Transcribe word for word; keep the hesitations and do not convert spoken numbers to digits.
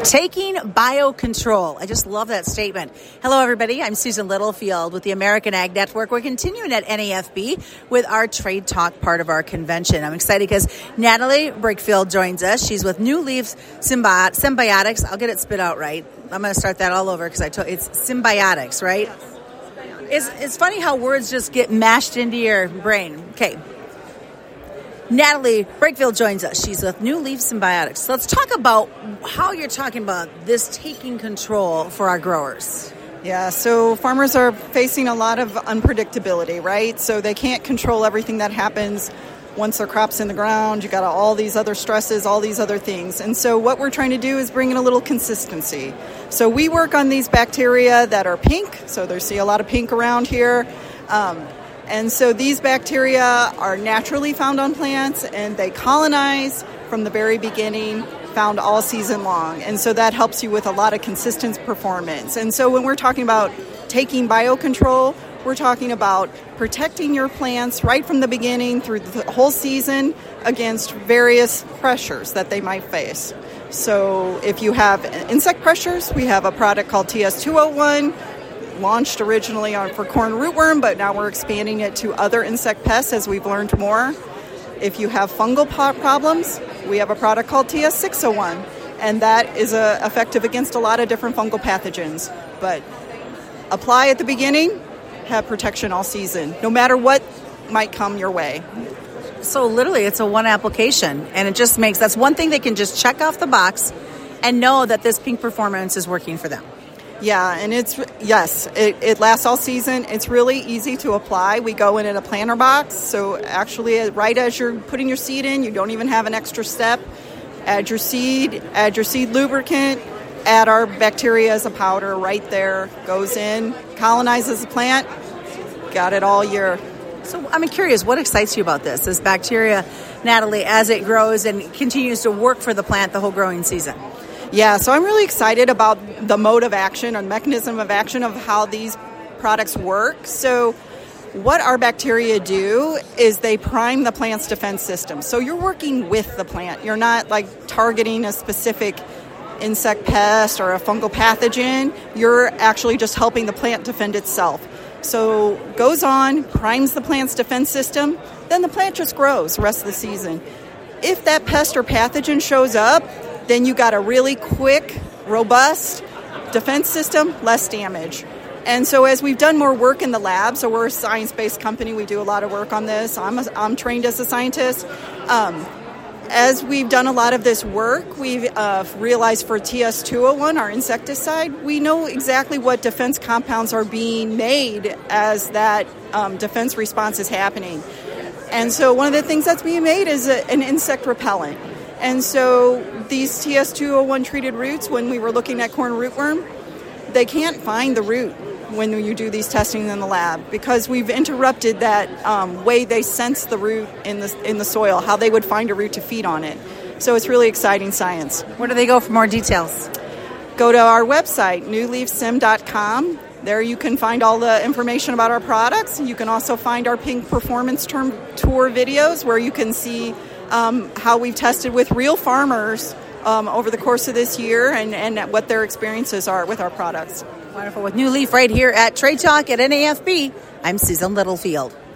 Taking biocontrol. I just love that statement. Hello, everybody. I'm Susan Littlefield with the American Ag Network. We're continuing at N A F B with our Trade Talk part of our convention. I'm excited because Natalie Brakefield joins us. She's with New Leaf Symbi- Symbiotics. I'll get it spit out right. I'm going to start that all over because I told it's Symbiotics, right? Yes. It's, it's funny how words just get mashed into your brain. Okay. Natalie Brakefield joins us. She's with New Leaf Symbiotics. So let's talk about how you're talking about this taking control for our growers. Yeah, so farmers are facing a lot of unpredictability, right? So they can't control everything that happens once their crop's in the ground. You got all these other stresses, all these other things. And so what we're trying to do is bring in a little consistency. So we work on these bacteria that are pink. So there's see a lot of pink around here. Um, And so these bacteria are naturally found on plants, and they colonize from the very beginning, found all season long. And so that helps you with a lot of consistent performance. And so when we're talking about taking biocontrol, we're talking about protecting your plants right from the beginning through the whole season against various pressures that they might face. So if you have insect pressures, we have a product called T S two oh one, launched originally on for corn rootworm, but now we're expanding it to other insect pests as we've learned more. If you have fungal problems, we have a product called T S six oh one, and that is uh, effective against a lot of different fungal pathogens. But apply at the beginning, have protection all season, no matter what might come your way. So literally, it's a one application, and it just makes, that's one thing they can just check off the box and know that this pink performance is working for them. Yeah, and it's, yes, it, it lasts all season. It's really easy to apply. We go in in a planter box, so actually right as you're putting your seed in, you don't even have an extra step. Add your seed, add your seed lubricant, add our bacteria as a powder right there, goes in, colonizes the plant, got it all year. So I'm curious, what excites you about this, this bacteria, Natalie, as it grows and continues to work for the plant the whole growing season? Yeah, so I'm really excited about the mode of action or mechanism of action of how these products work. So what our bacteria do is they prime the plant's defense system. So you're working with the plant. You're not like targeting a specific insect pest or a fungal pathogen. You're actually just helping the plant defend itself. So goes on, primes the plant's defense system, then the plant just grows the rest of the season. If that pest or pathogen shows up, then you got a really quick, robust defense system, less damage. And so as we've done more work in the lab, so we're a science-based company, we do a lot of work on this. I'm, a, I'm trained as a scientist. Um, as we've done a lot of this work, we've uh, realized for T S two oh one, our insecticide, we know exactly what defense compounds are being made as that um, defense response is happening. And so one of the things that's being made is a, an insect repellent. And so these T S two oh one treated roots, when we were looking at corn rootworm, they can't find the root when you do these testing in the lab because we've interrupted that um, way they sense the root in the in the soil, how they would find a root to feed on it. So it's really exciting science. Where do they go for more details? Go to our website, new leaf sim dot com. There you can find all the information about our products. You can also find our Pink Performance Term Tour videos where you can see um, how we've tested with real farmers um, over the course of this year and, and what their experiences are with our products. Wonderful. With New Leaf right here at Trade Talk at N A F B, I'm Susan Littlefield.